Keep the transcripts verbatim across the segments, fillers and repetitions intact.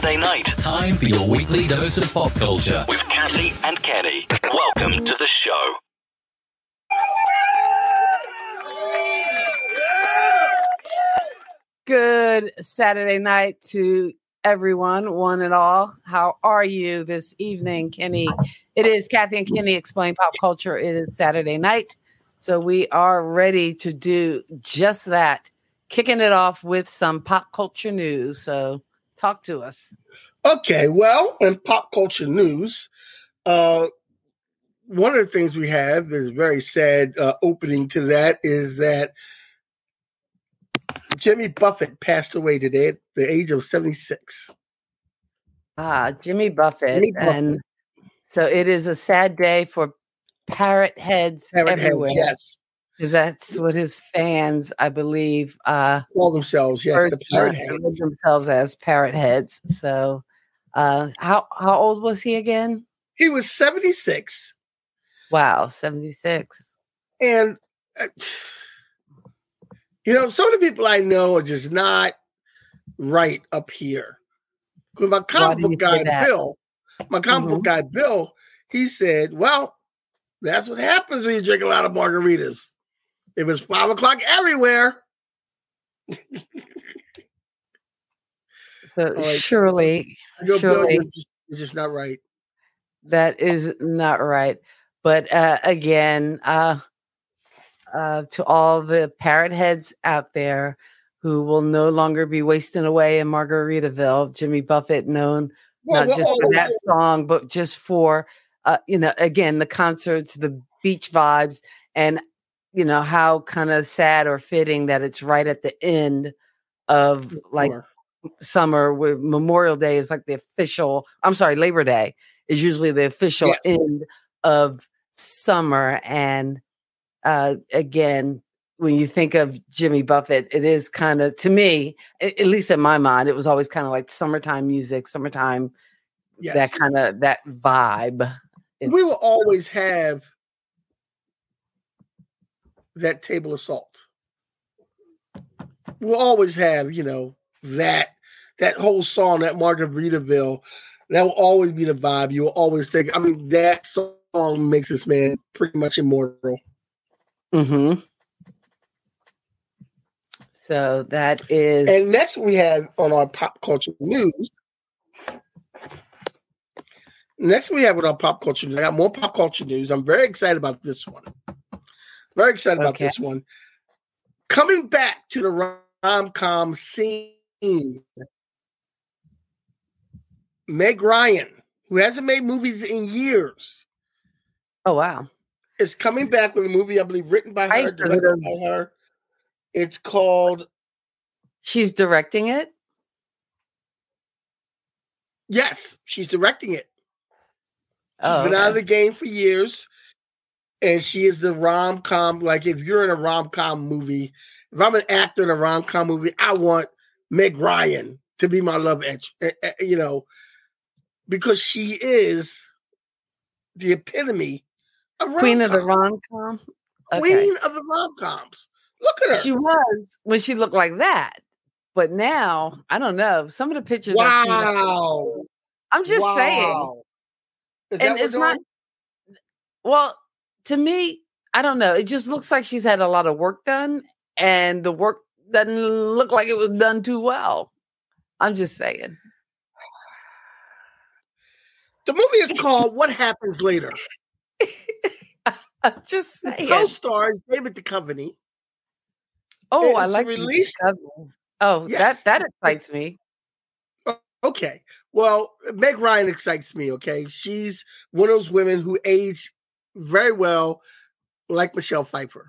Saturday night. Time for your weekly dose of pop culture with Kathy and Kenny. Welcome to the show. Good Saturday night to everyone, one and all. How are you this evening, Kenny? It is Kathy and Kenny Explain Pop Culture. It is Saturday night, so we are ready to do just that. Kicking it off with some pop culture news. So talk to us. Okay, well, in pop culture news, uh, one of the things we have is very sad uh, opening to that is that Jimmy Buffett passed away today at the age of seventy-six. Ah, Jimmy Buffett. Jimmy Buffett. And so it is a sad day for parrot heads Parrot everywhere. heads, yes. Because that's what his fans, I believe, uh, call themselves, yes, the parrot heads. themselves as parrot heads. So, uh, how how old was he again? He was seventy-six. Wow, seventy-six. And uh, you know, some of the people I know are just not right up here. Because my comic book guy Bill, my comic book guy Bill, he said, "Well, that's what happens when you drink a lot of margaritas. It was five o'clock everywhere." So right. surely, Go, surely, Bill, it's, just, it's just not right. That is not right. But uh, again, uh, uh, to all the parrot heads out there who will no longer be wasting away in Margaritaville, Jimmy Buffett, known well, not just for that song, but just for uh, you know, again, the concerts, the beach vibes, and you know, how kind of sad or fitting that it's right at the end of like sure. summer, where Memorial Day is like the official, I'm sorry, Labor Day is usually the official yes. end of summer. And uh, again, when you think of Jimmy Buffett, it is kind of, to me, at least in my mind, it was always kind of like summertime music, summertime, yes. that kind of, that vibe. We will always have that table of salt. We'll always have, you know, that that whole song, that Margaritaville, that will always be the vibe. You will always think, I mean, that song makes this man pretty much immortal. Mm-hmm. So that is... And next we have on our pop culture news. Next we have with our pop culture news. I got more pop culture news. I'm very excited about this one. Very excited about okay. this one. Coming back to the rom-com scene, Meg Ryan, who hasn't made movies in years. Oh, wow. Is coming back with a movie, I believe, written by her, directed by her. It's called... She's directing it? Yes, she's directing it. She's oh, been okay. out of the game for years. And she is the rom-com, like if you're in a rom-com movie, if I'm an actor in a rom-com movie, I want Meg Ryan to be my love interest, you know, because she is the epitome of rom-com. Queen of the rom-com? Okay. Queen of the rom-coms. Look at her. She was when she looked like that. But now, I don't know. Some of the pictures wow. I've seen. I'm just wow. saying. Is that and it's not, well, to me, I don't know. It just looks like she's had a lot of work done, and the work doesn't look like it was done too well. I'm just saying. The movie is called What Happens Later. I'm just saying. The co-stars David Duchovny. Oh, I like released. Oh, yes. that that excites me. Okay. Well, Meg Ryan excites me, okay? She's one of those women who age very well, like Michelle Pfeiffer.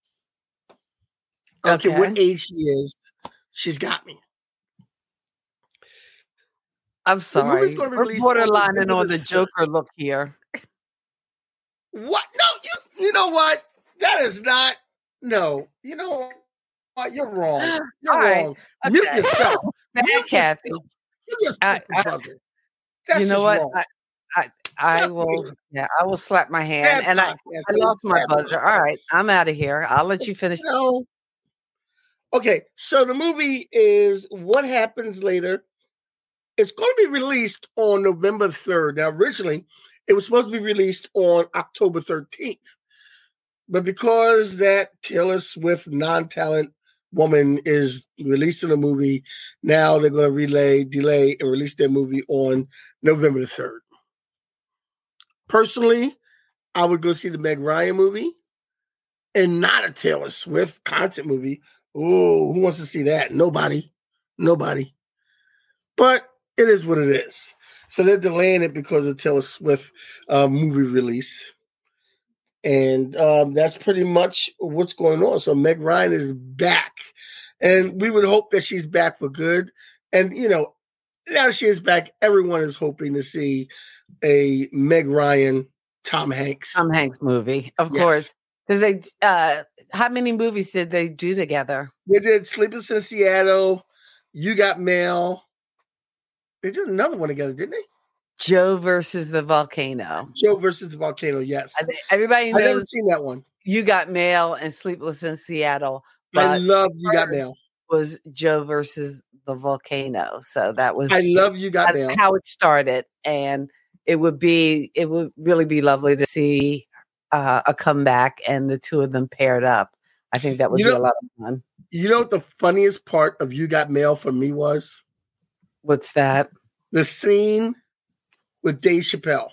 I don't okay. care what age she is, she's got me. I'm sorry. We're borderlining on the Joker look here. What? No, you you know what? That is not, no. You know what? You're wrong. You're All wrong. Right. Mute okay. yourself. Mute Kathy. Yourself. You just I, I, you know what? I, I I will. Yeah, I will slap my hand, Bad and I, I lost my buzzer. All right, I'm out of here. I'll let you finish. No. Okay, so the movie is What Happens Later. it's going to be released on November third. Now, originally, it was supposed to be released on October thirteenth. But because that Taylor Swift non-talent woman is releasing a movie, now they're going to relay, delay, and release their movie on November the third. Personally, I would go see the Meg Ryan movie and not a Taylor Swift concert movie. Oh, who wants to see that? Nobody. Nobody. But it is what it is. So they're delaying it because of Taylor Swift uh, movie release. And um, that's pretty much what's going on. So Meg Ryan is back. And we would hope that she's back for good. And, you know, now that she is back, everyone is hoping to see a Meg Ryan, Tom Hanks. Tom Hanks movie, of Yes. course. Because they, uh, how many movies did they do together? They did Sleepless in Seattle, You Got Mail. They did another one together, didn't they? Joe versus the Volcano. Joe versus the Volcano, yes. I think everybody I've never knows seen that one. You Got Mail and Sleepless in Seattle. I But love You Got first Mail. was Joe versus the Volcano. So that was I love You Got Mail. how it started. And it would be, it would really be lovely to see uh, a comeback and the two of them paired up. I think that would You be know- a lot of fun. You know what the funniest part of You Got Mail for me was? What's that? The scene with Dave Chappelle.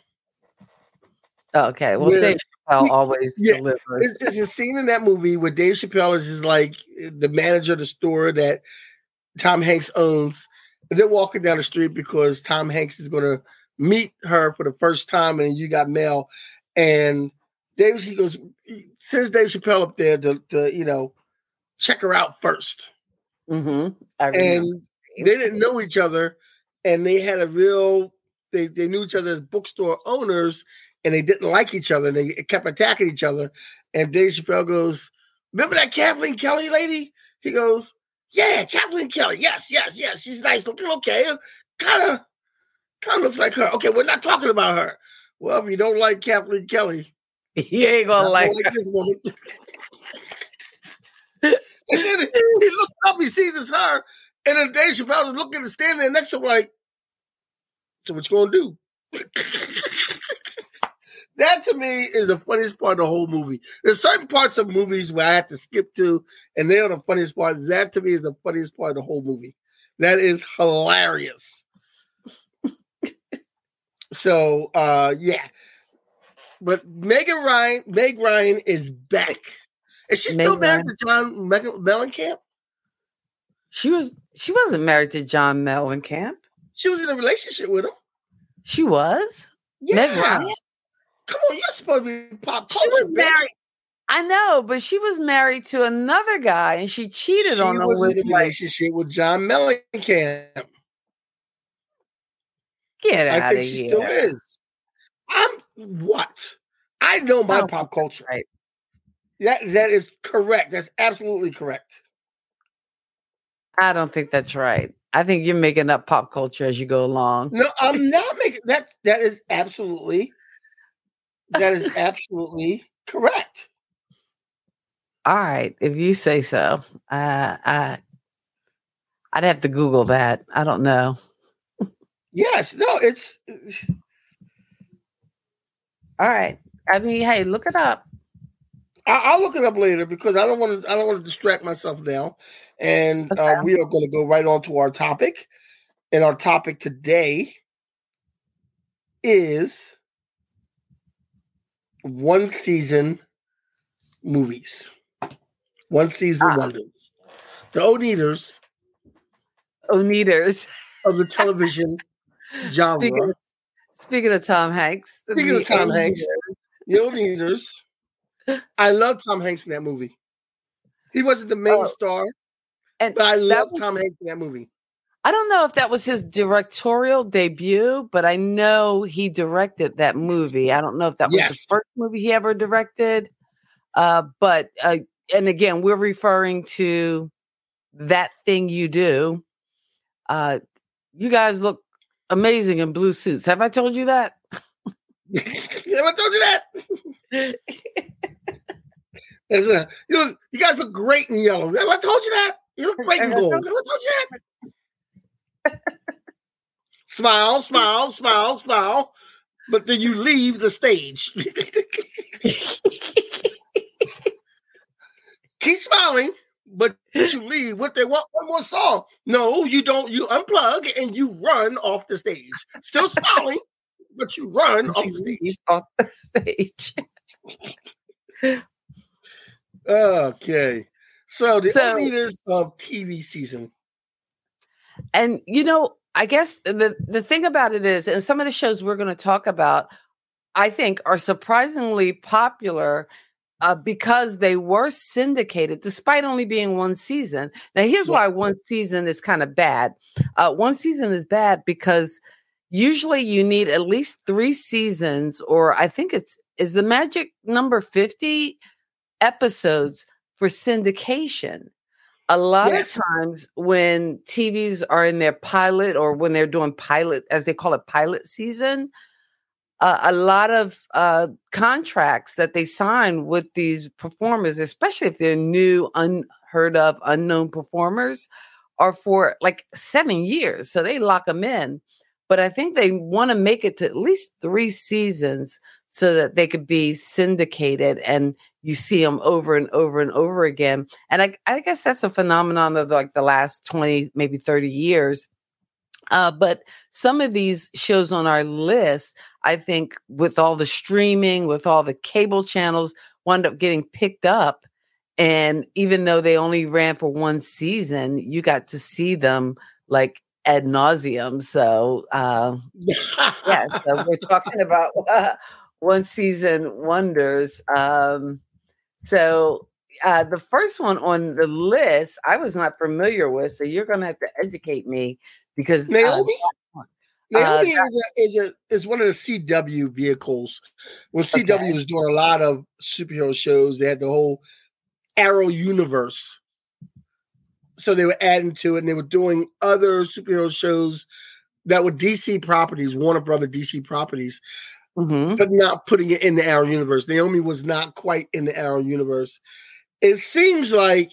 Oh, okay. Well, Yeah. Dave Chappelle He- always yeah. delivers. It's, it's a scene in that movie where Dave Chappelle is just like the manager of the store that Tom Hanks owns. And they're walking down the street because Tom Hanks is going to meet her for the first time and You Got Mail. And Dave, he goes, he sends Dave Chappelle up there to, to you know, check her out first. Mm-hmm. And they didn't know each other. And they had a real, they, they knew each other as bookstore owners, and they didn't like each other. And they kept attacking each other. And Dave Chappelle goes, remember that Kathleen Kelly lady? He goes, yeah, Kathleen Kelly. Yes, yes, yes. She's nice looking. Okay. Kind of, kind of looks like her. Okay, we're not talking about her. Well, if you don't like Kathleen Kelly, he ain't gonna like, like this woman. And then he, he looks up, he sees it's her, and then Dave Chappelle is looking and standing there next to him like, so what you gonna do? That to me is the funniest part of the whole movie. There's certain parts of movies where I have to skip to, and they are the funniest part. That to me is the funniest part of the whole movie. That is hilarious. So uh yeah. But Megan Ryan, Meg Ryan is back. Is she still Meg married Ryan. to John Meg- Mellencamp? she was she wasn't married to John Mellencamp. She was in a relationship with him. She was. Yeah. Meg Ryan? Come on, you're supposed to be pop culture. She was bitch. married. I know, but she was married to another guy, and she cheated She on him was with in a like, relationship with John Mellencamp. get I out think of she here. still is. I'm what? I know my Oh, pop culture. right. That that is correct. That's absolutely correct. I don't think that's right. I think you're making up pop culture as you go along. No, I'm not making that. That is absolutely. That is absolutely correct. All right, if you say so. Uh, I I'd have to Google that. I don't know. Yes. No. It's. All right. I mean, hey, look it up. I, I'll look it up later because I don't want to. I don't want to distract myself now, and uh, Okay. we are going to go right on to our topic. And our topic today is one season movies, one season Ah. wonders, the Oneaters Oneaters. of the television genre. Speaking of, speaking of Tom Hanks. Speaking the of Tom Hanks, Oneaters. the Oneaters. I love Tom Hanks in that movie. He wasn't the main Oh, star, and but I that love was- Tom Hanks in that movie. I don't know if that was his directorial debut, but I know he directed that movie. I don't know if that was Yes. the first movie he ever directed. Uh, but uh, and again, we're referring to That Thing You Do. Uh, you guys look amazing in blue suits. Have I told you that? Have I told you that? There's a, you know, you guys look great in yellow. Have I told you that? You look great in gold. Have I told you that? Smile, smile, smile, smile. But then you leave the stage. Keep smiling, but you leave. What they want one more song. No, you don't. You unplug and you run off the stage. Still smiling, but you run off the stage. Off the stage. Okay. So the So- leaders of T V season. And you know, I guess the the thing about it is, and some of the shows we're going to talk about, I think, are surprisingly popular uh, because they were syndicated, despite only being one season. Now, here's Yeah. why one season is kind of bad. Uh, one season is bad because usually you need at least three seasons, or I think it's is the magic number fifty episodes for syndication. A lot Yes. of times when T Vs are in their pilot or when they're doing pilot, as they call it, pilot season, uh, a lot of uh, contracts that they sign with these performers, especially if they're new, unheard of, unknown performers, are for like seven years. So they lock them in. But I think they want to make it to at least three seasons so that they could be syndicated and you see them over and over and over again. And I, I guess that's a phenomenon of like the last twenty, maybe thirty years. Uh, but some of these shows on our list, I think with all the streaming, with all the cable channels, wound up getting picked up. And even though they only ran for one season, you got to see them like ad nauseum. So, uh, yeah, so we're talking about uh, one season wonders. Um, so uh, the first one on the list, I was not familiar with. So you're going to have to educate me because Naomi? Uh, Naomi uh, is a, is a is one of the C W vehicles. When C W Okay. was doing a lot of superhero shows, they had the whole Arrow universe. So they were adding to it, and they were doing other superhero shows that were D C properties, Warner Brother D C properties, mhm. but not putting it in the Arrow universe. Naomi was not quite in the Arrow universe. It seems like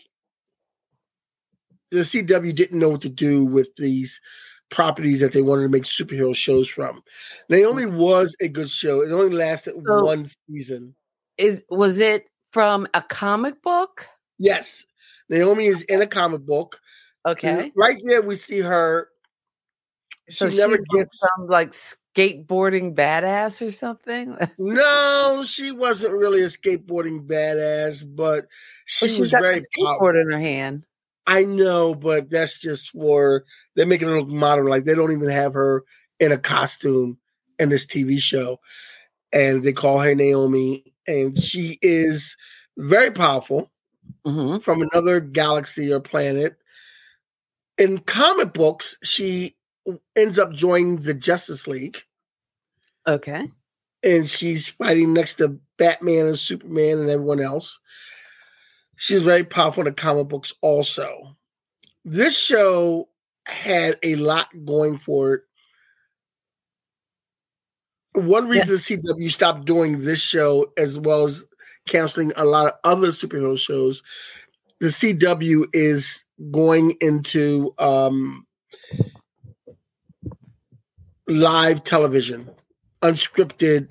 the C W didn't know what to do with these properties that they wanted to make superhero shows from. Naomi was a good show. It only lasted So- one season. Is was it from a comic book? Yes. Naomi is in a comic book. Okay. Right there, we see her. So she she never never gets. some like skateboarding badass or something. No, she wasn't really a skateboarding badass, but she But she's was got very the skateboard powerful. in her hand. I know, but that's just for they're making it look modern. Like they don't even have her in a costume in this T V show, and they call her Naomi, and she is very powerful Mhm. from another galaxy or planet. In comic books, she ends up joining the Justice League, Okay. and she's fighting next to Batman and Superman and everyone else. She's very powerful in the comic books also. This show had a lot going for it. One reason C W stopped doing this show as well as canceling a lot of other superhero shows, the C W is going into um, live television, unscripted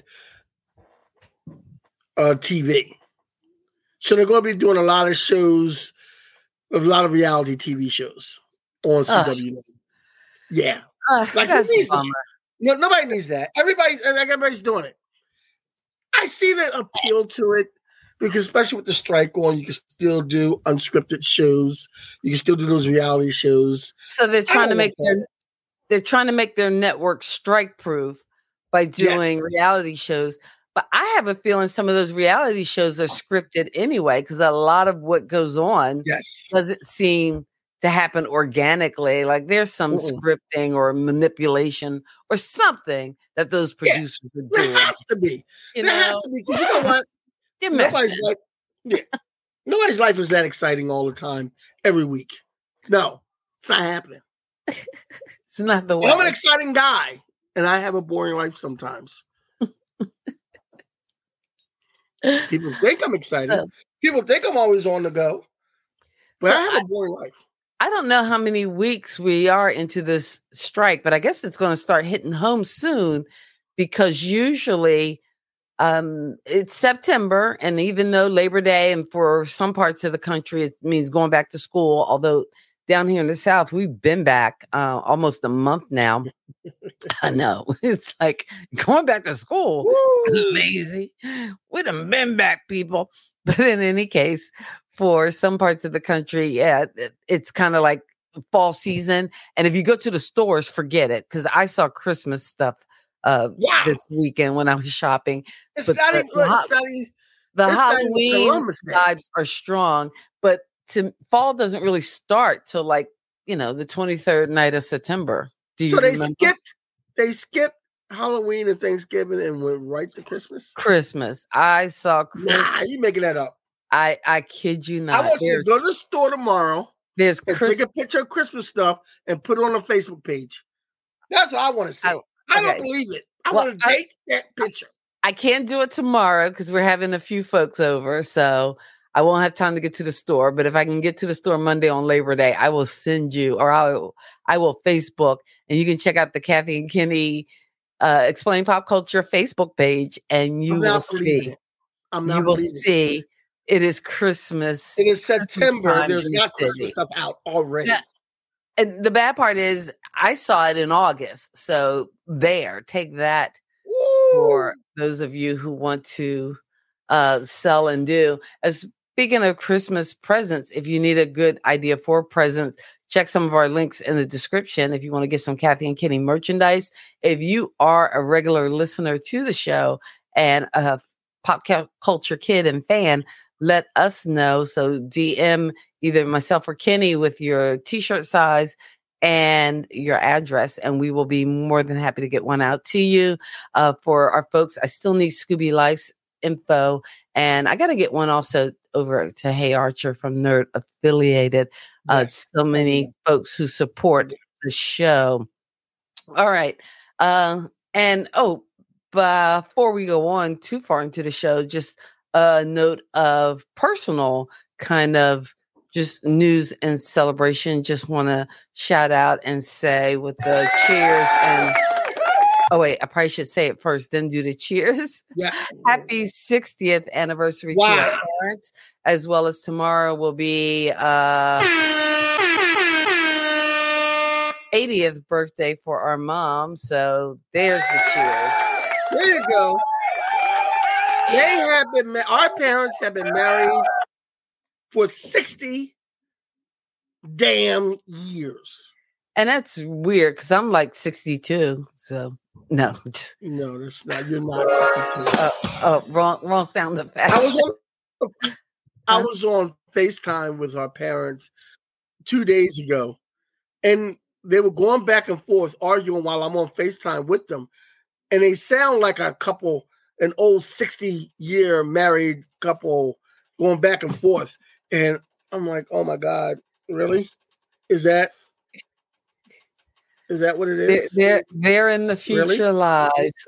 uh, T V. So they're going to be doing a lot of shows, a lot of reality T V shows on C W. Ugh. Yeah. Uh, Like, that's who a needs that? bummer. No, nobody needs that. Everybody's like everybody's doing it. I see the appeal to it because, especially with the strike on, you can still do unscripted shows. You can still do those reality shows. So they're trying to don't make like their they're trying to make their network strike proof by doing reality shows. But I have a feeling some of those reality shows are scripted anyway, because a lot of what goes on Yes, doesn't seem to happen organically. Like there's some Mm-mm. scripting or manipulation or something that those Yeah. producers are there doing. has to be. You there has know, to be because you know what? they're Nobody's messing. life, yeah, nobody's life is that exciting all the time every week. No, it's not happening. It's not the way. I'm an exciting guy, and I have a boring life sometimes. People think I'm excited. Uh. People think I'm always on the go, but So I have a boring life. I don't know how many weeks we are into this strike, but I guess it's going to start hitting home soon because usually um, it's September. And even though Labor Day and for some parts of the country, it means going back to school, although down here in the South, we've been back uh, almost a month now. I know. It's like going back to school. Woo! Lazy. We done been back, people. But in any case, for some parts of the country, yeah, it, it's kind of like fall season. And if you go to the stores, forget it. Because I saw Christmas stuff uh, wow. this weekend when I was shopping. It's but not the, even, look, the, it's not even, the it's Halloween vibes are strong. But to, fall doesn't really start till like, you know, the twenty-third night of September. Do you so they remember? skipped, they skipped Halloween and Thanksgiving and went right to Christmas? Christmas. I saw Christmas. Nah, you making that up. I, I kid you not. I want there's, you to go to the store tomorrow there's and Chris- take a picture of Christmas stuff and put it on the Facebook page. That's what I want to see. I, okay. I don't believe it. I well, want to date I, that picture. I can't do it tomorrow because we're having a few folks over, so I won't have time to get to the store. But if I can get to the store Monday on Labor Day, I will send you, or I will, I will Facebook, and you can check out the Kathy and Kenny uh, Explain Pop Culture Facebook page, and you will see. I'm not you will believing see. It. It is Christmas. It is September. There's not Christmas stuff out already. Yeah. And the bad part is I saw it in August. So there, take that. Woo! For those of you who want to uh, sell and do. As speaking of Christmas presents, if you need a good idea for presents, check some of our links in the description if you want to get some Kathy and Kenny merchandise. If you are a regular listener to the show and a pop culture kid and fan, let us know. So D M either myself or Kenny with your t-shirt size and your address, and we will be more than happy to get one out to you. Uh, for our folks, I still need Scooby Life's info, and I got to get one also over to Hey Archer from Nerd Affiliated. Uh, yes. So many yes. folks who support the show. All right. Uh, and, oh, before we go on too far into the show, just a note of personal kind of just news and celebration. Just want to shout out and say with the cheers and oh wait, I probably should say it first, then do the cheers. Yeah. Happy sixtieth anniversary wow. to our parents, as well as tomorrow will be uh eightieth birthday for our mom. So there's the cheers. There you go. They have been, our parents have been married for sixty damn years. And that's weird because I'm like sixty-two. So, no. No, that's not, you're not sixty-two. Uh, oh, wrong, wrong sound effect. I was on, I was on FaceTime with our parents two days ago, and they were going back and forth arguing while I'm on FaceTime with them. And they sound like a couple, an old sixty-year married couple going back and forth. And I'm like, oh, my God, really? Is that is that what it is? They're, they're in the future really? lives.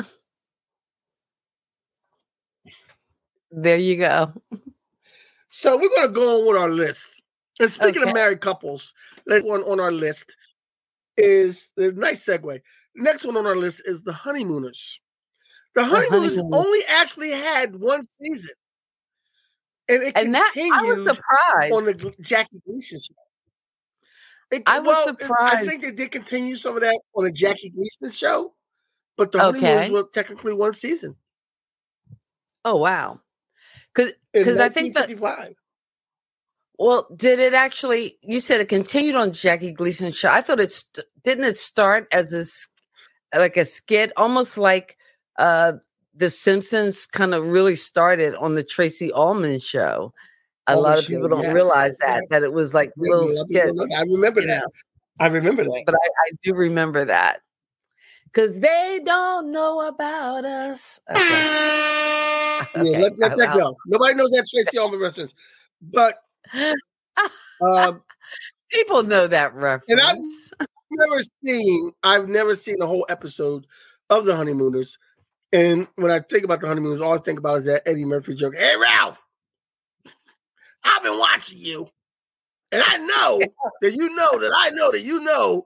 There you go. So we're going to go on with our list. And speaking okay. of married couples, next one on our list is a nice segue. Next one on our list is the Honeymooners. The Honeymooners the Honeymooners. only actually had one season. And it and that, I was surprised. On the Jackie Gleason show. It, I was well, surprised. I think they did continue some of that on the Jackie Gleason show, but the okay. Honeymooners were technically one season. Oh, wow. Because I think that... Well, did it actually, you said it continued on Jackie Gleason show. I thought it, st- didn't it start as a, like a skit, almost like uh, The Simpsons kind of really started on the Tracy Ullman show. A oh, lot of people don't yes. realize that, that it was like yeah, little skit. I remember that. Know? I remember that. But I, I do remember that. Because they don't know about us. Okay. Yeah, okay. Let, let that go. Nobody knows that Tracy Ullman reference. But um, people know that reference. And I've never seen, I've never seen a whole episode of The Honeymooners. And when I think about The Honeymooners, all I think about is that Eddie Murphy joke. Hey, Ralph, I've been watching you. And I know that you know that I know that you know.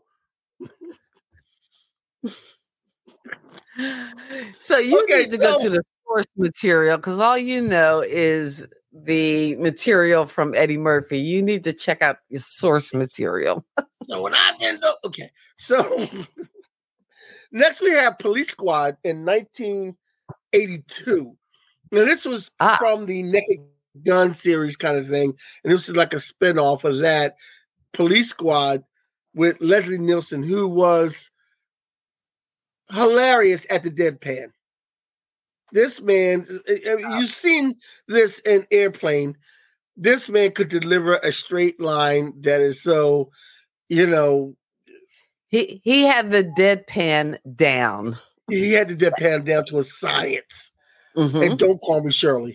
So you Okay, need to so- go to the source material because all you know is the material from Eddie Murphy. You need to check out your source material. So when I end up, okay, so next we have Police Squad in nineteen eighty-two. Now this was Ah. from the Naked Gun series kind of thing, and this is like a spinoff of that. Police Squad with Leslie Nielsen, who was hilarious at the deadpan. This man, you've seen this in Airplane. This man could deliver a straight line that is so, you know. He he had the deadpan down. He had the deadpan down to a science. Mhm. And don't call me Shirley.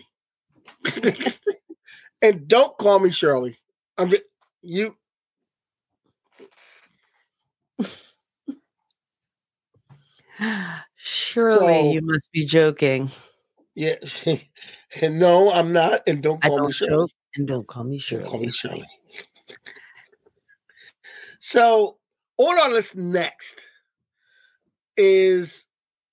And don't call me Shirley. I'm just, you. Surely So- you must be joking. Yeah. And no, I'm not. And don't I call me don't Shirley. joke and don't call me Don't call me Shirley. Shirley. So on our list next is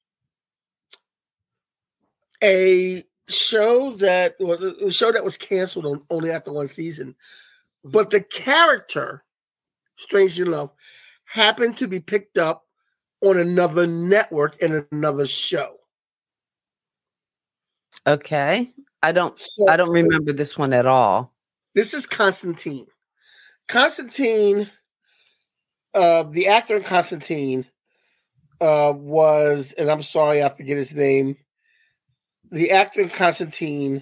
a show that was a show that was canceled on, only after one season, but the character, strangely enough, happened to be picked up on another network in another show. Okay. I don't So I don't remember this one at all. this is Constantine. Constantine, uh, the actor in Constantine, uh, was, and I'm sorry, I forget his name. The actor in Constantine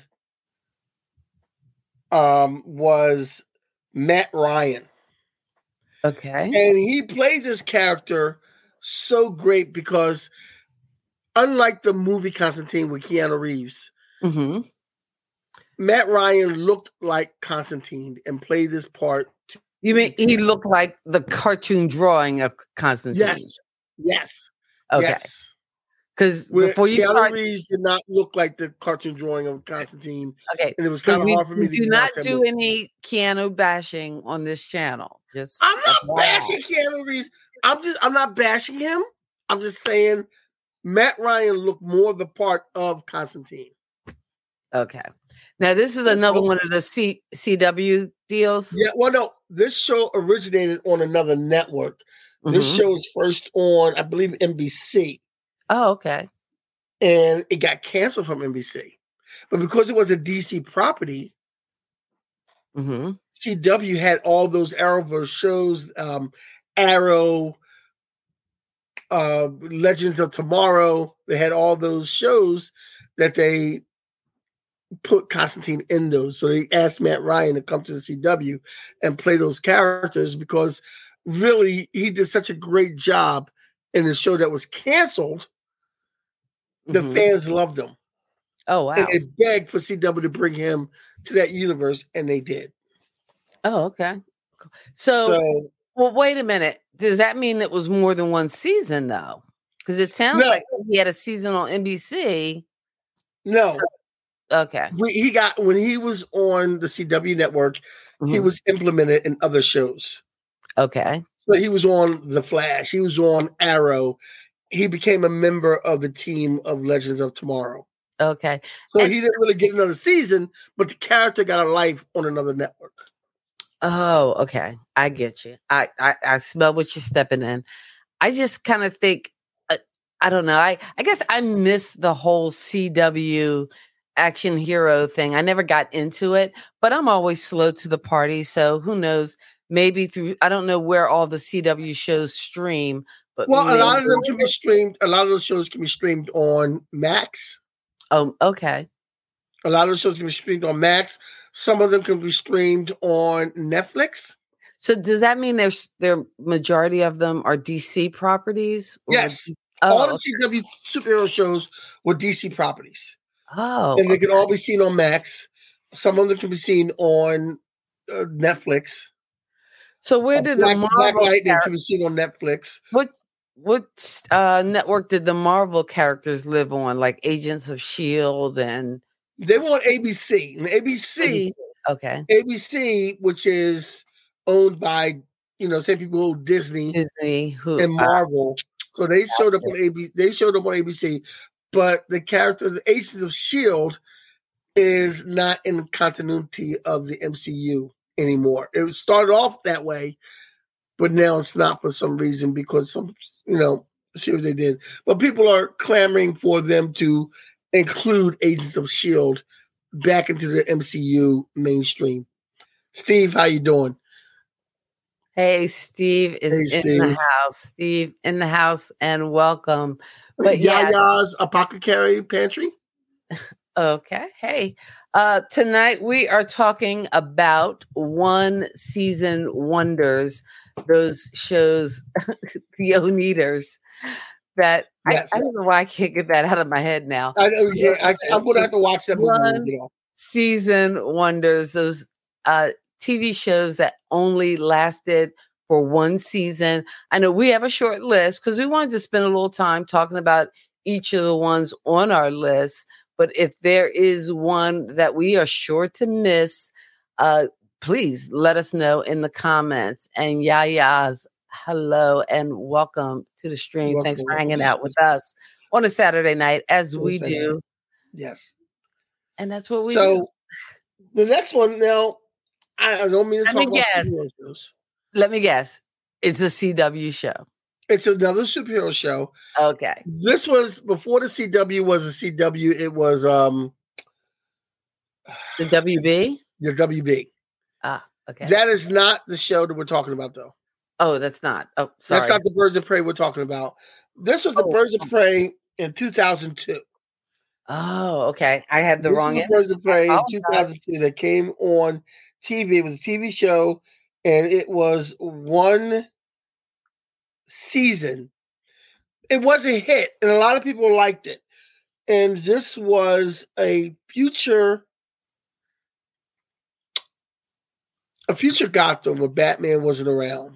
um, was Matt Ryan. Okay. And he played this character so great because, unlike the movie Constantine with Keanu Reeves, hmm Matt Ryan looked like Constantine and played this part. To- You mean he looked like the cartoon drawing of Constantine? yes, yes, Okay. yes. Because Where before you Keanu start, Reeves did not look like the cartoon drawing of Constantine, okay, and it was 'cause kind of we, hard for me we to do watch not that do movie. any Keanu bashing on this channel. Just I'm not F Y I. bashing Keanu Reeves. I'm just I'm not bashing him. I'm just saying Matt Ryan looked more the part of Constantine. Okay. Now this is another one of the C- CW deals. Yeah, well, no, this show originated on another network. This Mhm. show was first on, I believe, N B C, Oh, okay. and it got canceled from N B C. But because it was a D C property, hmm C W had all those Arrowverse shows, um, Arrow, uh, Legends of Tomorrow. They had all those shows that they put Constantine in those. So they asked Matt Ryan to come to the C W and play those characters because really he did such a great job in the show that was canceled. The Mhm. fans loved him. Oh, wow. And they begged for C W to bring him to that universe, and they did. Oh, okay. So, So, well, wait a minute. Does that mean it was more than one season, though? Because it sounds No. like he had a season on N B C. no, So- Okay. we, he got when he was on the C W network, he Mhm. was implemented in other shows. Okay. So he was on The Flash, he was on Arrow. He became a member of the team of Legends of Tomorrow. Okay. So And- he didn't really get another season, but the character got a life on another network. Oh, okay. I get you. I, I, I smell what you're stepping in. I just kind of think, uh, I don't know. I, I guess I miss the whole C W action hero thing. I never got into it, but I'm always slow to the party. So who knows? Maybe through, I don't know where all the C W shows stream, but Well, a lot of maybe- them can be streamed. A lot of those shows can be streamed on Max. Oh, okay. A lot of those shows can be streamed on Max. Some of them can be streamed on Netflix. So does that mean there's their majority of them are D C properties? Or- Yes. Oh, All the C W superhero shows were D C properties. oh, and they okay. can all be seen on Max. Some of them can be seen on uh, Netflix. So where Uh, did Black, the Black Marvel Lightning char- can be seen on Netflix. what what uh, network did the Marvel characters live on? Like Agents of Shield and They were on A B C. And A B C, okay, A B C, which is owned by, you know, same people who Disney, Disney, who and Marvel. Uh, so they showed up on A B C. They showed up on A B C, but the character, the Agents of S H I E L D, is not in continuity of the M C U anymore. It started off that way, but now it's not for some reason because some, you know, see what they did. But people are clamoring for them to include Agents of S H I E L D back into the M C U mainstream. Steve, how you doing? Hey, Steve is hey, in Steve. the house. Steve in the house, and welcome. But Yaya's yeah, Apothecary Pantry. Okay. Hey, uh, tonight we are talking about one season wonders, those shows, the Oneaters. That yes. I, I don't know why I can't get that out of my head now. I know. Yeah, I, I'm going to have to watch that one movie. You know. Season wonders, those uh, T V shows that only lasted for one season. I know we have a short list because we wanted to spend a little time talking about each of the ones on our list. But if there is one that we are sure to miss, uh, please let us know in the comments. And Yaya's, hello and welcome to the stream. Welcome, Thanks for welcome. hanging out with us on a Saturday night, as we Saturday. do. Yes. And that's what we so, do. The next one, now, I don't mean to let talk me about guess. superhero shows. Let me guess. It's a C W show. It's another superhero show. Okay. This was before the C W was a C W. It was um the W B. The W B. Ah, okay. That is not the show that we're talking about, though. Oh, that's not. Oh, sorry. That's not the Birds of Prey we're talking about. This was the oh. Birds of Prey in two thousand two. Oh, okay. I had the this wrong. This is the Birds of Prey in two thousand two that came on T V. It was a T V show, and it was one season. It was a hit, and a lot of people liked it. And this was a future, a future Gotham where Batman wasn't around,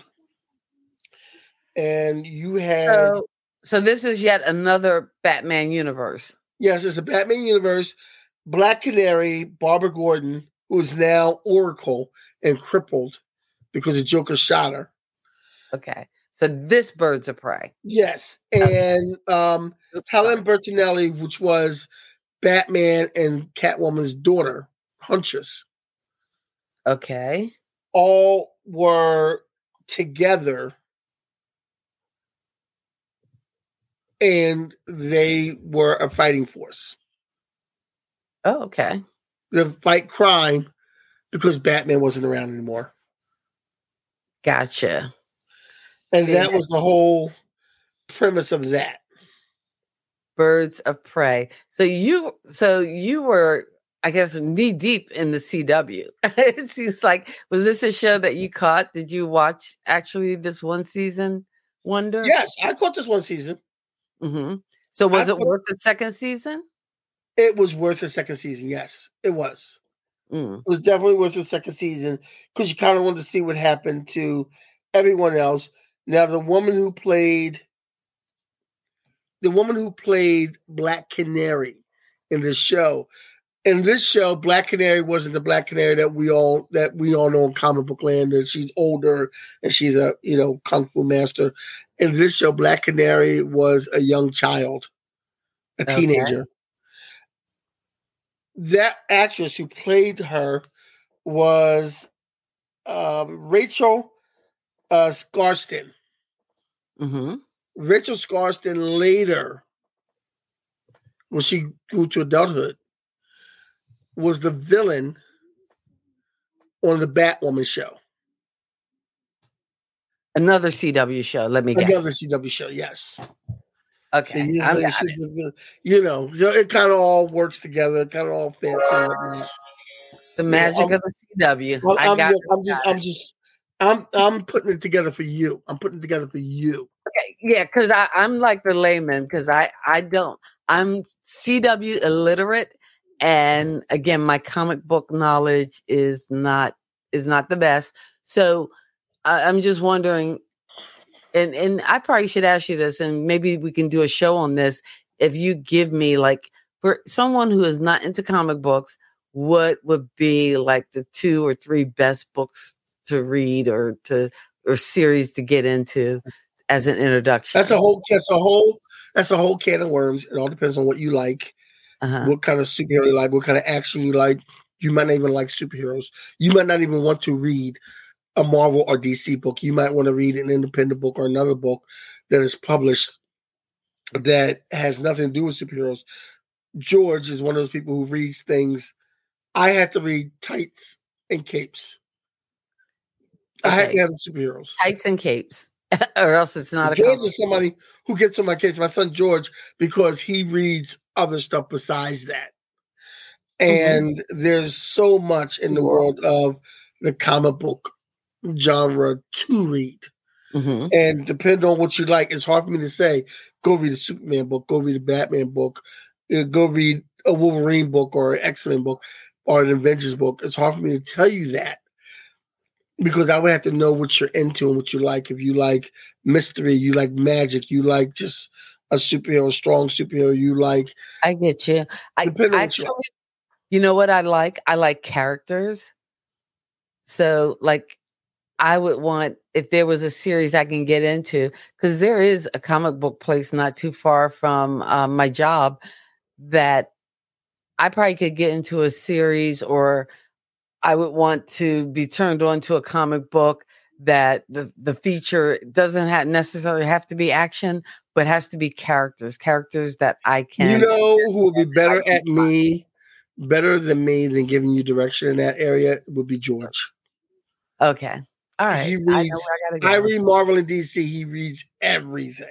and you had. So, so this is yet another Batman universe. Yes, it's a Batman universe. Black Canary, Barbara Gordon, who is now Oracle and crippled because the Joker shot her. Okay. So this Birds of Prey. Yes. And um, Oops, Helen sorry. Bertinelli, which was Batman and Catwoman's daughter, Huntress. Okay. All were together. And they were a fighting force. Oh, okay. To fight crime because Batman wasn't around anymore. Gotcha. And See, that was the whole premise of that. Birds of Prey. So you, so you were, I guess, knee deep in the C W. It seems like, was this a show that you caught? Did you watch actually this one season wonder? Yes, I caught this one season. Mm-hmm. So was I it caught, worth the second season? It was worth the second season. Yes, it was. Mm. It was definitely worth the second season because you kind of wanted to see what happened to everyone else. Now, the woman who played the woman who played Black Canary in this show, in this show, Black Canary wasn't the Black Canary that we all that we all know in comic book land. That she's older and she's a you know kung fu master. In this show, Black Canary was a young child, a okay. teenager. That actress who played her was um, Rachel uh, Scarston. Mm-hmm. Rachel Scarston later, when she grew to adulthood, was the villain on the Batwoman show. Another C W show. Let me guess. Another C W show. Yes. Okay. So usually the, you know, so it kind of all works together. It kind of all fits. The magic yeah, of the C W. Well, I I'm, got I'm just, I'm just, I'm, I'm putting it together for you. I'm putting it together for you. Okay. Yeah, because I'm like the layman because I, I don't. I'm C W illiterate, and again, my comic book knowledge is not is not the best. So I, I'm just wondering. And and I probably should ask you this, and maybe we can do a show on this. If you give me like for someone who is not into comic books, what would be like the two or three best books to read or to or series to get into as an introduction. That's a whole that's a whole that's a whole can of worms. It all depends on what you like, uh-huh. what kind of superhero you like, what kind of action you like. You might not even like superheroes. You might not even want to read a Marvel or D C book. You might want to read an independent book or another book that is published that has nothing to do with superheroes. George is one of those people who reads things. I had to read tights and capes. Okay. I had to have the superheroes. Tights and capes. Or else it's not George a George is somebody who gets on my case, my son George, because he reads other stuff besides that. And mm-hmm. there's so much in the wow. world of the comic book genre to read. Mm-hmm. And depending on what you like, it's hard for me to say, go read a Superman book, go read a Batman book, go read a Wolverine book or an X-Men book or an Avengers book. It's hard for me to tell you that because I would have to know what you're into and what you like. If you like mystery, you like magic, you like just a superhero, strong superhero, you like. I get you. I actually, you, you know what I like? I like characters. So, like, I would want, if there was a series I can get into, because there is a comic book place not too far from um, my job that I probably could get into a series, or I would want to be turned on to a comic book that the, the feature doesn't have necessarily have to be action, but has to be characters, characters that I can. You know who would be better at me, better than me than giving you direction in that area would be George. Okay. All right. He reads, I, know where I, gotta go. I read Marvel and D C. He reads everything.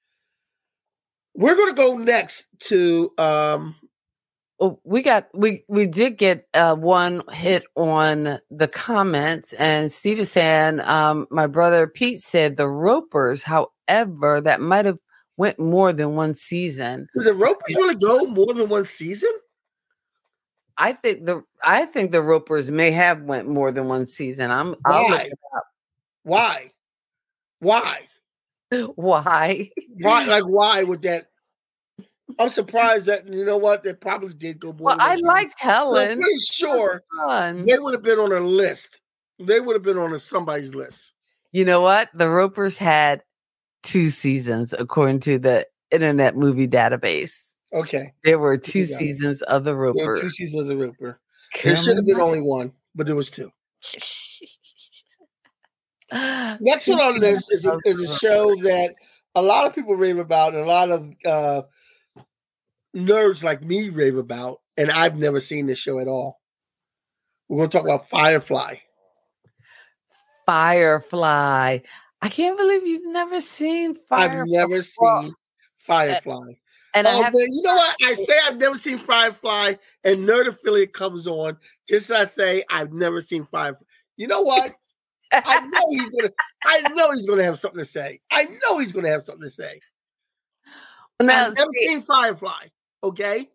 We're going to go next to. Um, well, we got we we did get uh, one hit on the comments, and Steve is saying, um, my brother Pete said the Ropers. However, that might have went more than one season. Did the Ropers really go more than one season? I think the I think the Ropers may have went more than one season. I'm Why? I'll look it up. Why? Why? Why? Why? Like why would that? I'm surprised that you know what they probably did go more. Well, than I liked Helen. I'm pretty sure they would have been on a list. They would have been on a, somebody's list. You know what? The Ropers had two seasons, according to the Internet Movie Database. Okay. There were two seasons of the Roper. There were two seasons of the Roper. There should have been only one, but there was two. Next one on this is a, is a show that a lot of people rave about, and a lot of uh, nerds like me rave about, and I've never seen this show at all. We're going to talk about Firefly. Firefly. I can't believe you've never seen Firefly. I've never seen Firefly. And oh, I have man, you know what? I say I've never seen Firefly, and Nerd Affiliate comes on. Just as I say I've never seen Firefly. You know what? I know he's gonna. I know he's gonna have something to say. I know he's gonna have something to say. Now, I've never see, seen Firefly. Okay.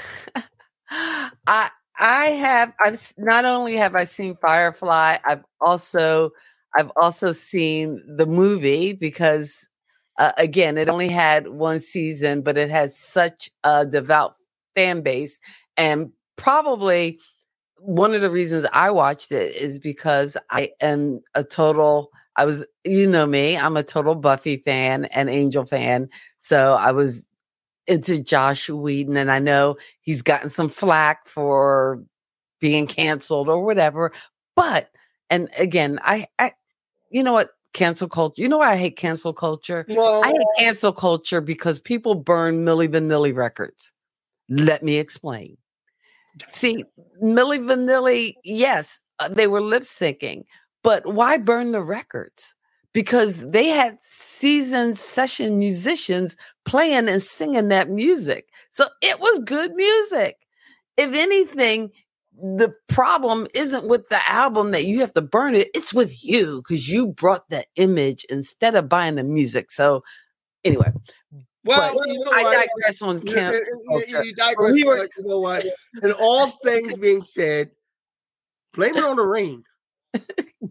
I I have. I've not only have I seen Firefly. I've also I've also seen the movie because. Uh, again, it only had one season, but it had such a devout fan base. And probably one of the reasons I watched it is because I am a total, I was, you know me, I'm a total Buffy fan and Angel fan. So I was into Josh Whedon, and I know he's gotten some flack for being canceled or whatever. But, and again, I, I you know what? Cancel culture. You know why I hate cancel culture? Well, I hate cancel culture because people burn Milli Vanilli records. Let me explain. See, Milli Vanilli, yes, uh, they were lip syncing, but why burn the records? Because they had seasoned session musicians playing and singing that music. So it was good music. If anything, the problem isn't with the album that you have to burn it. It's with you because you brought the image instead of buying the music. So anyway, well, you know I what? digress on camp. You, you, you digress, we were, you know what? And all things being said, blame it on the rain. You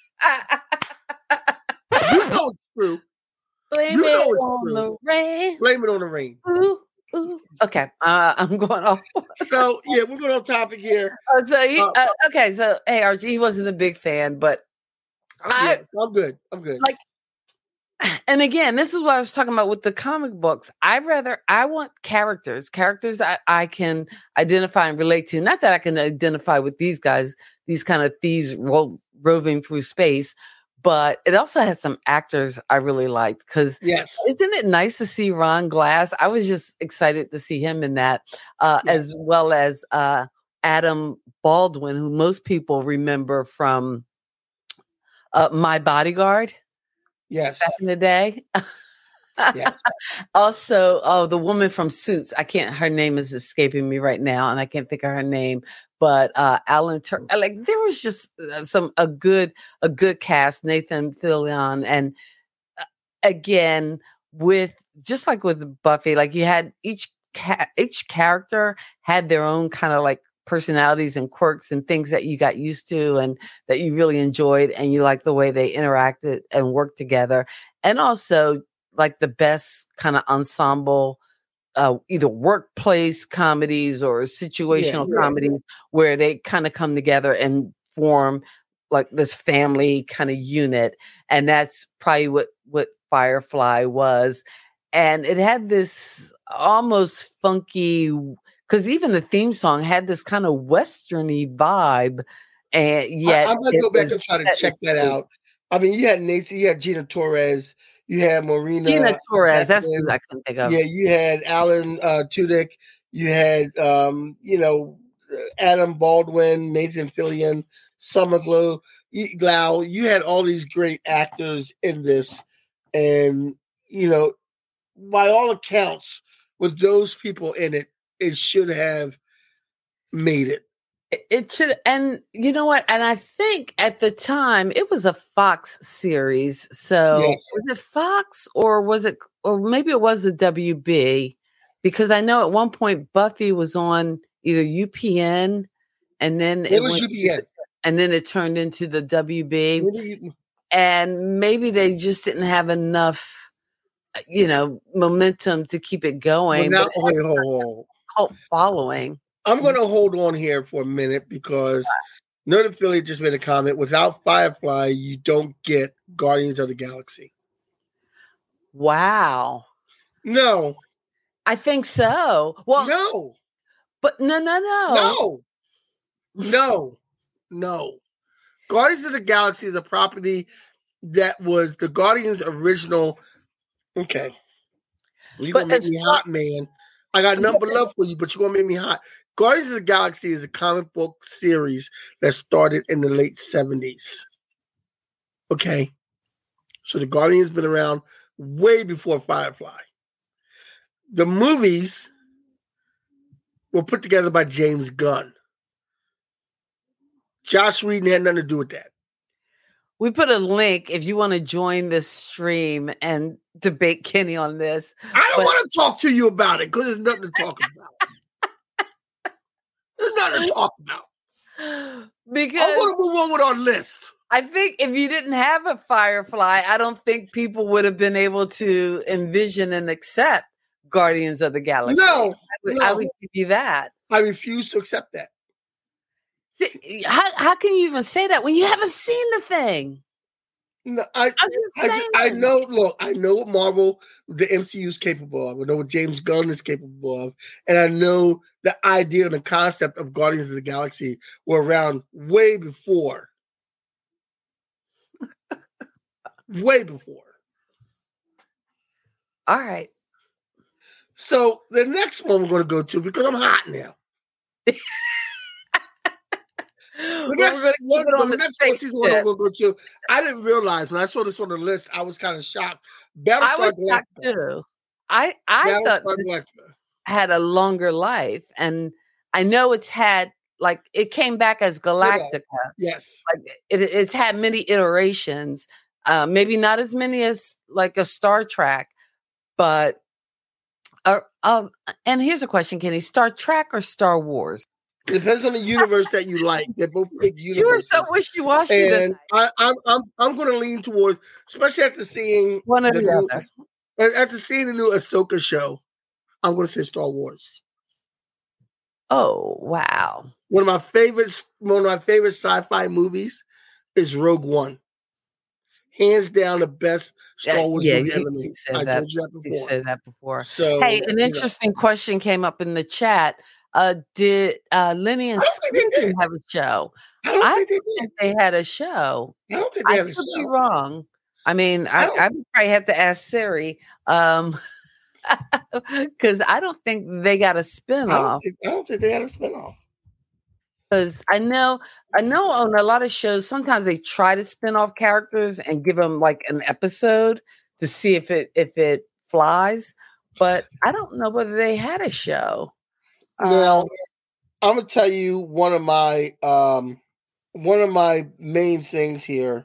know it's true. Blame you know it it's on true. the rain. Blame it on the rain. Ooh. Ooh. Okay, uh, I'm going off. So yeah, we're going on topic here. Uh, so he, uh, uh, okay, so hey Archie, he wasn't a big fan, but I, yeah, I'm good. I'm good. Like, and again, this is what I was talking about with the comic books. I rather, I want characters, characters I, I can identify and relate to. Not that I can identify with these guys, these kind of thieves ro- roving through space, but it also has some actors I really liked. Because yes, isn't it nice to see Ron Glass? I was just excited to see him in that, uh, yes. as well as uh, Adam Baldwin, who most people remember from uh, My Bodyguard. Yes. Back in the day. Yes. Also, oh, the woman from Suits. I can't, her name is escaping me right now, and I can't think of her name. But uh, Alan, Tur- like there was just some a good a good cast. Nathan Fillion, and uh, again with just like with Buffy, like you had each ca- each character had their own kind of like personalities and quirks and things that you got used to and that you really enjoyed, and you like the way they interacted and worked together, and also like the best kind of ensemble, uh, either workplace comedies or situational yeah, yeah. comedies where they kind of come together and form like this family kind of unit. And that's probably what, what Firefly was. And it had this almost funky, because even the theme song had this kind of westerny vibe. And yet I, I'm gonna go back and try to check that out. I mean, you had Nathan, you had Gina Torres, you had Marina. Gina Torres, that's who I couldn't think of. Yeah, you had Alan uh, Tudyk, you had um, you know, Adam Baldwin, Nathan Fillion, Summer Glow, Glau. You had all these great actors in this, and you know, by all accounts, with those people in it, it should have made it. It should, and you know what? And I think at the time it was a Fox series. So yes. Was it Fox or was it, or maybe it was the W B? Because I know at one point Buffy was on either U P N, and then it, it was U P N, to, and then it turned into the W B. Maybe, and maybe they just didn't have enough, you know, momentum to keep it going. Without, but wait, hold, hold. Cult following. I'm going to hold on here for a minute because Nerd Philly just made a comment. Without Firefly, you don't get Guardians of the Galaxy. Wow. No. I think so. Well, no. But no, no, no. No. No. No. Guardians of the Galaxy is a property that was the Guardians' original. Okay. You're going to make me hot, man. I got nothing but love for you, but you're going to make me hot. Guardians of the Galaxy is a comic book series that started in the late seventies. Okay. So the Guardians been around way before Firefly. The movies were put together by James Gunn. Joss Whedon had nothing to do with that. We put a link if you want to join this stream and debate Kenny on this. I don't but- want to talk to you about it because there's nothing to talk about. There's nothing to talk about. Because I'm going to move on with our list. I think if you didn't have a Firefly, I don't think people would have been able to envision and accept Guardians of the Galaxy. No, I would, no. I would give you that. I refuse to accept that. See, how, how can you even say that when you haven't seen the thing? No, I, I, just, I know. Look, I know what Marvel, the M C U is capable of. I know what James Gunn is capable of, and I know the idea and the concept of Guardians of the Galaxy were around way before, way before. All right. So the next one we're going to go to because I'm hot now. The next, well, one, the the next one season one I'm going to go to. I didn't realize when I saw this on the list, I was kind of shocked. Battlestar I was shocked too. I I thought it had a longer life, and I know it's had like it came back as Galactica. Yeah. Yes, like it, it's had many iterations. Uh, maybe not as many as like a Star Trek, but uh, um. And here's a question, Kenny: Star Trek or Star Wars? It depends on the universe that you like. They're both big universes. You were so wishy-washy. And I, I'm I'm I'm going to lean towards, especially after seeing one or the, the new, other. After seeing the new Ahsoka show, I'm going to say Star Wars. Oh wow! One of my favorites, one of my favorite sci-fi movies is Rogue One. hands down the best Star Uh, Wars yeah, movie you, ever you made. said I that. told you that You before. said that before. So, hey, an you know. interesting question came up in the chat. Uh, did uh, Lenny and I don't think they Squeaky did. have a show? I don't I think they don't did. think they had a show. I don't think they I had a could be show. wrong. I mean, I, I don't- I would probably have to ask Siri. Um, because I don't think they got a I spinoff. don't think I don't think they had a spinoff. Because I know, I know on a lot of shows, sometimes they try to spin off characters and give them like an episode to see if it if it flies. But I don't know whether they had a show. Now, Um, I'm gonna tell you one of my um one of my main things here.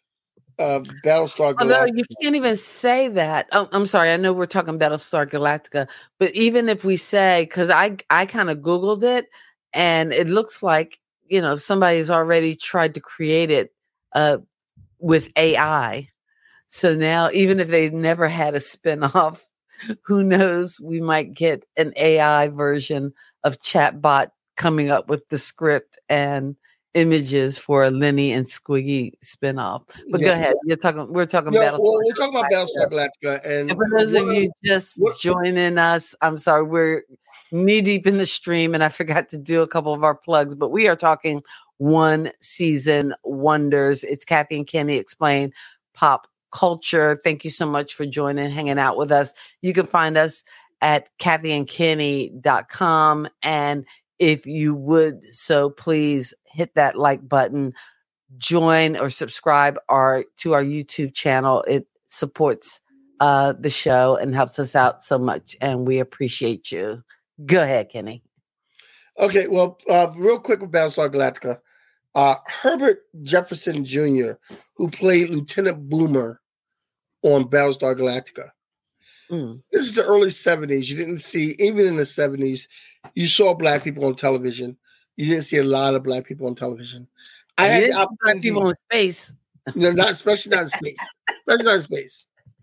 Uh, Battlestar Galactica. although you can't even say that. Oh, I'm sorry. I know we're talking Battlestar Galactica, but even if we say, because I I kind of Googled it, and it looks like, you know, somebody's already tried to create it uh, with A I. So now, even if they never had a spinoff, who knows? We might get an A I version of Chatbot coming up with the script and images for a Lenny and Squiggy spinoff. But Yes. go ahead. You're talking. We're talking No, Battlestar. well, we're talking about Battlestar Galactica, and, And for those of one you just what- joining us, I'm sorry, we're knee deep in the stream, and I forgot to do a couple of our plugs, but we are talking one season wonders. It's Kathy and Kenny Explain Pop Culture. Thank you so much for joining, hanging out with us. You can find us at kathy and kenny dot com. And if you would, so please hit that like button, join or subscribe our to our YouTube channel. It supports uh, the show and helps us out so much, and we appreciate you. Go ahead, Kenny. Okay, well, uh, real quick with Battlestar Galactica, uh, Herbert Jefferson Junior, who played Lieutenant Boomer on Battlestar Galactica. Mm. This is the early seventies. You didn't see, even in the seventies, you saw black people on television. You didn't see a lot of black people on television. I You had didn't the see black opportunity, people in space. you know, not especially not in space, especially not in space.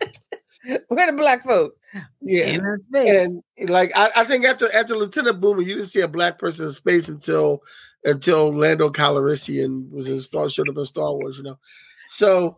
Where the black folk? Yeah, In space. and like I, I think after after Lieutenant Boomer, you didn't see a black person in space until until Lando Calrissian was in Star showed up in Star Wars. You know, so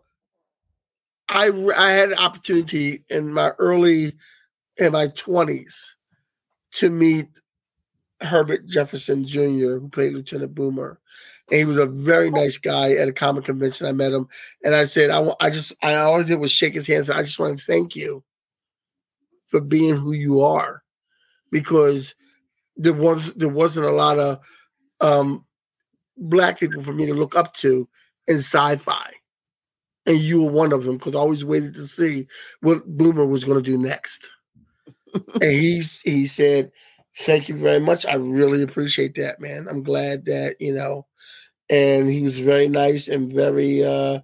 I I had an opportunity in my early in my twenties to meet Herbert Jefferson Junior, who played Lieutenant Boomer. And he was a very nice guy at a comic convention. I met him, and I said, I, I just, I always did was shake his hand. And I just want to thank you for being who you are, because there was there wasn't a lot of um, black people for me to look up to in sci-fi, and you were one of them, because I always waited to see what Boomer was going to do next. And he he said, "Thank you very much. I really appreciate that, man. I'm glad that, you know." And he was very nice and very, uh,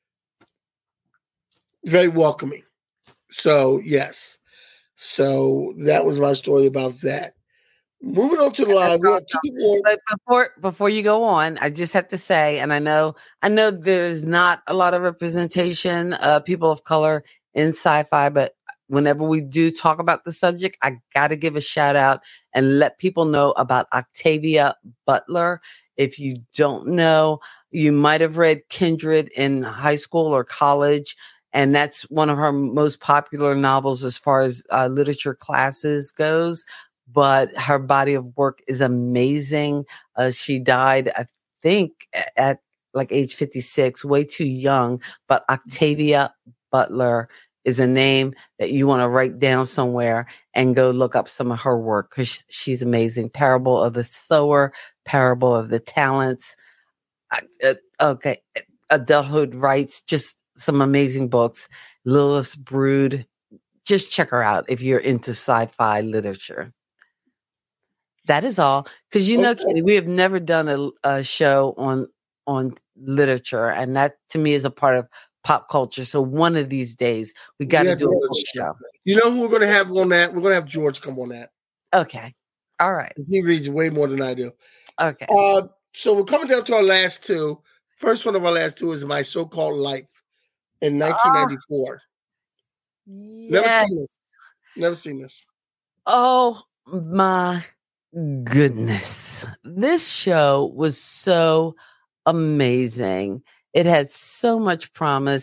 very welcoming. So, yes. So that was my story about that. Moving on to the line, we have two more. But before before you go on, I just have to say, and I know I know there's not a lot of representation of people of color in sci-fi, but whenever we do talk about the subject, I got to give a shout out and let people know about Octavia Butler. If you don't know, you might have read Kindred in high school or college, and that's one of her most popular novels as far as uh, literature classes goes. But her body of work is amazing. Uh, she died, I think, at like age fifty-six, way too young. But Octavia Butler is a name that you want to write down somewhere and go look up some of her work, because she's amazing. Parable of the Sower, Parable of the Talents. Uh, okay. Adulthood Rights, just some amazing books. Lilith's Brood. Just check her out if you're into sci-fi literature. That is all. Because you know, Okay. Kenny, we have never done a, a show on on literature, and that to me is a part of pop culture. So one of these days we got to Yeah, do a George. book show. You know who we're going to have on that? We're going to have George come on that. Okay. All right. He reads way more than I do. Okay. Uh, so we're coming down to our last two. First one of our last two is My So-Called Life in nineteen ninety-four. Never Yes. seen this. Never seen this. Oh my goodness. This show was so amazing. It had so much promise.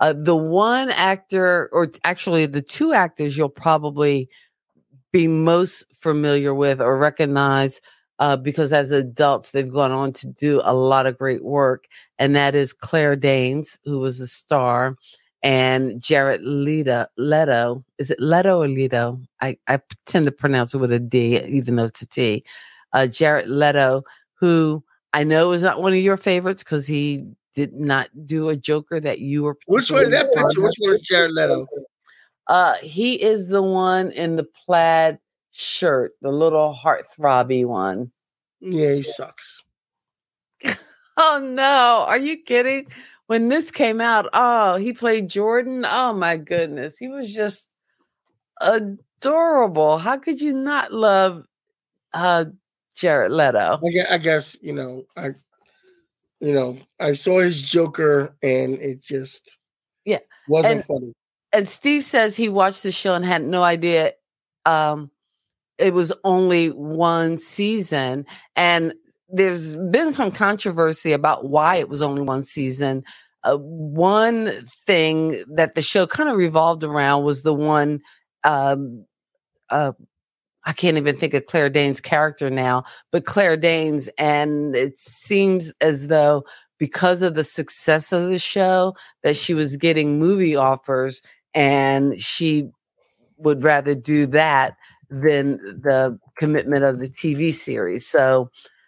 Uh, the one actor, or actually the two actors you'll probably be most familiar with or recognize uh, because as adults, they've gone on to do a lot of great work. And that is Claire Danes, who was a star, and Jared Leto. Leto. Is it Leto or Leto? I, I tend to pronounce it with a D, even though it's a T. Uh, Jared Leto, who I know is not one of your favorites because he did not do a Joker that you were. Which one? That picture? Which one is Jared Leto? Uh, he is the one in the plaid shirt, the little heartthrobby one. Yeah, he sucks. Oh no, are you kidding? When this came out, oh, he played Jordan. Oh my goodness, he was just adorable. How could you not love uh, Jared Leto? I guess, I guess you know, I, you know, I saw his Joker, and it just yeah wasn't and, funny. And Steve says he watched the show and had no idea um, it was only one season. And there's been some controversy about why it was only one season. Uh, one thing that the show kind of revolved around was the one, um, uh, I can't even think of Claire Danes' character now, but Claire Danes. And it seems as though because of the success of the show that she was getting movie offers, and she would rather do that than the commitment of the T V series. So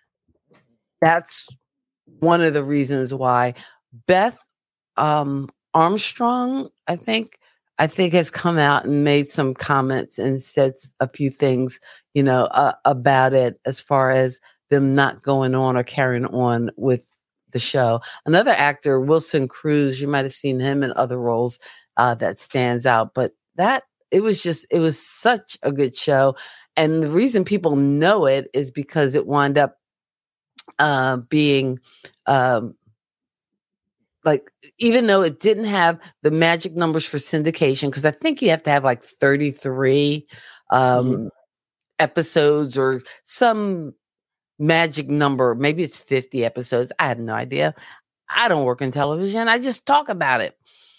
that's one of the reasons why. Beth um, Armstrong, I think, I think has come out and made some comments and said a few things, you know, uh, about it as far as them not going on or carrying on with the show. Another actor, Wilson Cruz, you might have seen him in other roles. Uh, that stands out, but that it was just, it was such a good show. And the reason people know it is because it wound up uh, being um, like, even though it didn't have the magic numbers for syndication, because I think you have to have like thirty-three um, mm-hmm. episodes or some magic number. Maybe it's fifty episodes. I have no idea. I don't work in television. I just talk about it.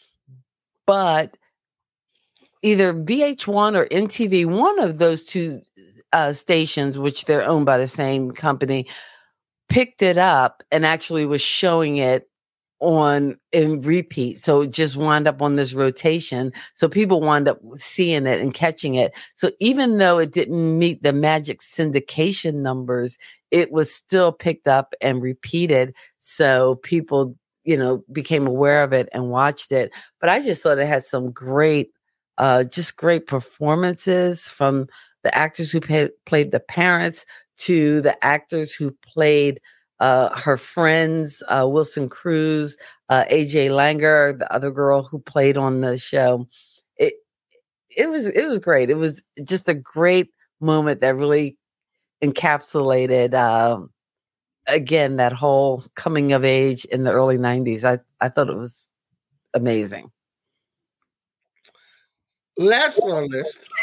But either V H one or M T V, one of those two uh, stations, which they're owned by the same company, picked it up and actually was showing it on in repeat. So it just wound up on this rotation. So people wound up seeing it and catching it. So even though it didn't meet the magic syndication numbers, it was still picked up and repeated. So people, you know, became aware of it and watched it. But I just thought it had some great, uh, just great performances from the actors who pay, played the parents to the actors who played uh, her friends, uh, Wilson Cruz, uh, A J Langer, the other girl who played on the show. It, it was, it was great. It was just a great moment that really encapsulated, um, again, that whole coming of age in the early nineties. I, I thought it was amazing. Last one on the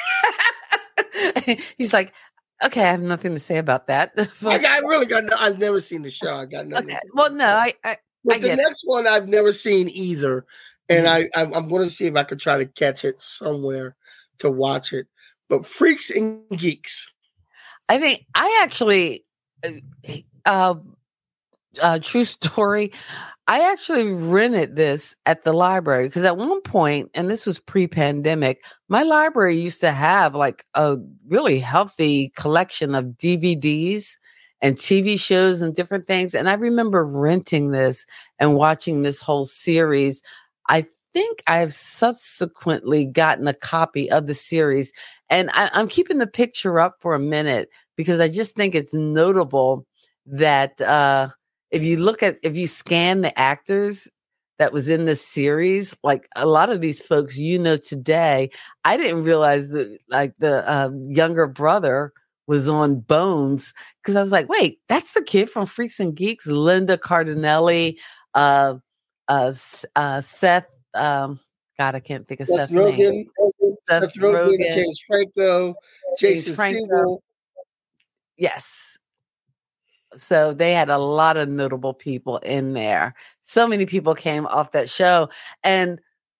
list. He's like, okay, I have nothing to say about that. I, I really got no, I've never seen the show. I got nothing. Okay. Well, no, I, I, but I the get next it. one I've never seen either. And mm-hmm. I, I'm, I'm going to see if I could try to catch it somewhere to watch it. But Freaks and Geeks. I think I actually, uh, uh, true story. I actually rented this at the library because at one point, and this was pre-pandemic, my library used to have like a really healthy collection of D V Ds and T V shows and different things. And I remember renting this and watching this whole series. I think I have subsequently gotten a copy of the series, and I, I'm keeping the picture up for a minute because I just think it's notable that, uh, if you look at, if you scan the actors that was in this series, like a lot of these folks, you know, today, I didn't realize that like the uh, younger brother was on Bones because I was like, wait, that's the kid from Freaks and Geeks, Linda Cardinelli, uh, uh, uh, Seth, um, God, I can't think of Seth Seth's Rogen, name. Seth, Seth Rogen, Rogen, James Franco, Jason Segel. Yes. So they had a lot of notable people in there. So many people came off that show. And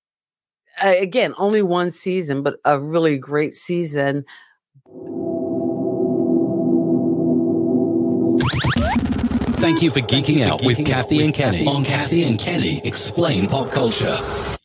uh, again, only one season, but a really great season. Thank you for geeking out with Kathy and Kenny on Kathy and Kenny Explain Pop Culture.